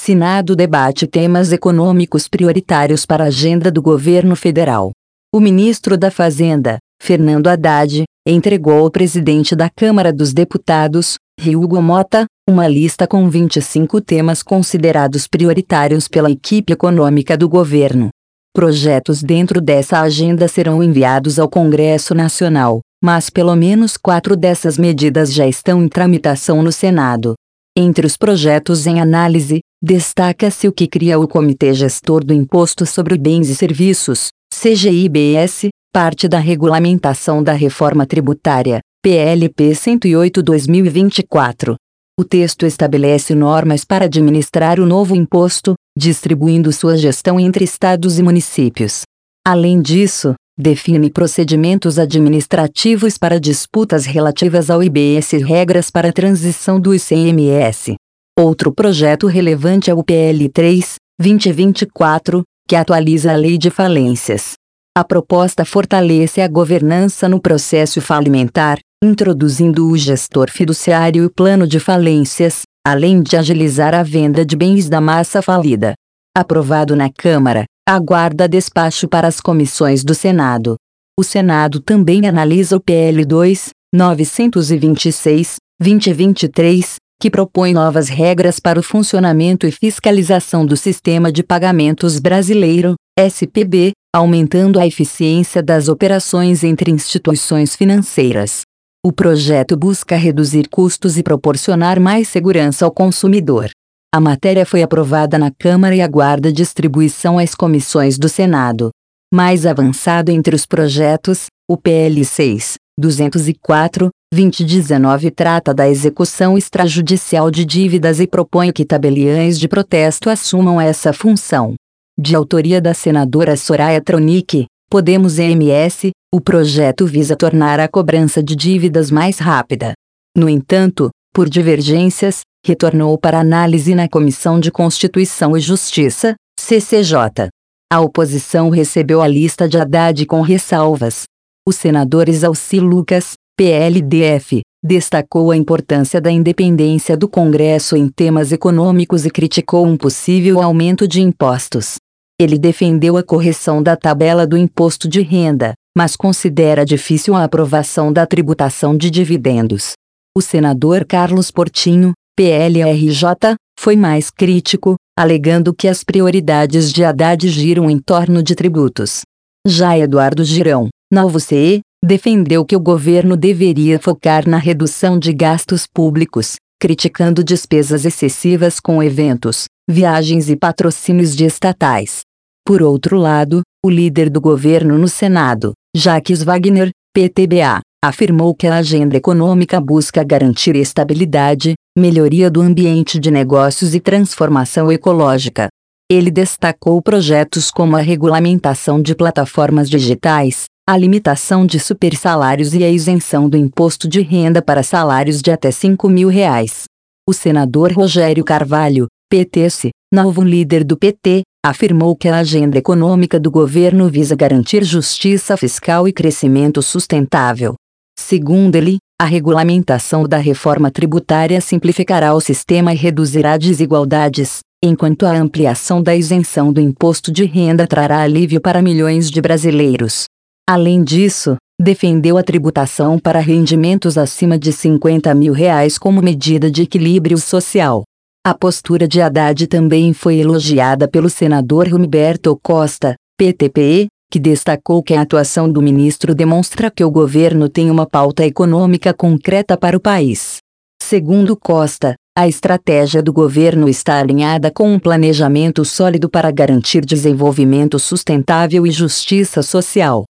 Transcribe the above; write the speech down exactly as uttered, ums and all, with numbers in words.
Senado debate temas econômicos prioritários para a agenda do governo federal. O ministro da Fazenda, Fernando Haddad, entregou ao presidente da Câmara dos Deputados, Hugo Mota, uma lista com vinte e cinco temas considerados prioritários pela equipe econômica do governo. Projetos dentro dessa agenda serão enviados ao Congresso Nacional, mas pelo menos quatro dessas medidas já estão em tramitação no Senado. Entre os projetos em análise, destaca-se o que cria o Comitê Gestor do Imposto sobre Bens e Serviços, C G I B S, parte da regulamentação da reforma tributária, P L P cento e oito barra dois mil e vinte e quatro. O texto estabelece normas para administrar o novo imposto, distribuindo sua gestão entre estados e municípios. Além disso, define procedimentos administrativos para disputas relativas ao I B S e regras para a transição do I C M S. Outro projeto relevante é o P L três, vinte e vinte e quatro, que atualiza a Lei de Falências. A proposta fortalece a governança no processo falimentar, introduzindo o gestor fiduciário e o plano de falências, além de agilizar a venda de bens da massa falida. Aprovado na Câmara, aguarda despacho para as comissões do Senado. O Senado também analisa o P L dois, novecentos e vinte e seis, vinte e vinte e três, que propõe novas regras para o funcionamento e fiscalização do Sistema de Pagamentos Brasileiro, S P B, aumentando a eficiência das operações entre instituições financeiras. O projeto busca reduzir custos e proporcionar mais segurança ao consumidor. A matéria foi aprovada na Câmara e aguarda distribuição às comissões do Senado. Mais avançado entre os projetos, o P L seis, duzentos e quatro, vinte e dezenove trata da execução extrajudicial de dívidas e propõe que tabeliães de protesto assumam essa função. De autoria da senadora Soraya Tronic, Podemos e M S, o projeto visa tornar a cobrança de dívidas mais rápida. No entanto, por divergências, retornou para análise na Comissão de Constituição e Justiça, C C J. A oposição recebeu a lista de Haddad com ressalvas. O senador Exalci Lucas, P L D F, destacou a importância da independência do Congresso em temas econômicos e criticou um possível aumento de impostos. Ele defendeu a correção da tabela do imposto de renda, mas considera difícil a aprovação da tributação de dividendos. O senador Carlos Portinho, P L R J, foi mais crítico, alegando que as prioridades de Haddad giram em torno de tributos. Já Eduardo Girão, Novo C E, defendeu que o governo deveria focar na redução de gastos públicos, criticando despesas excessivas com eventos, viagens e patrocínios de estatais. Por outro lado, o líder do governo no Senado, Jacques Wagner, P T B A, afirmou que a agenda econômica busca garantir estabilidade, melhoria do ambiente de negócios e transformação ecológica. Ele destacou projetos como a regulamentação de plataformas digitais, a limitação de supersalários e a isenção do imposto de renda para salários de até cinco mil reais. O senador Rogério Carvalho, P T S, novo líder do P T, afirmou que a agenda econômica do governo visa garantir justiça fiscal e crescimento sustentável. Segundo ele, a regulamentação da reforma tributária simplificará o sistema e reduzirá desigualdades, enquanto a ampliação da isenção do imposto de renda trará alívio para milhões de brasileiros. Além disso, defendeu a tributação para rendimentos acima de cinquenta mil reais como medida de equilíbrio social. A postura de Haddad também foi elogiada pelo senador Humberto Costa, P T P E, que destacou que a atuação do ministro demonstra que o governo tem uma pauta econômica concreta para o país. Segundo Costa, a estratégia do governo está alinhada com um planejamento sólido para garantir desenvolvimento sustentável e justiça social.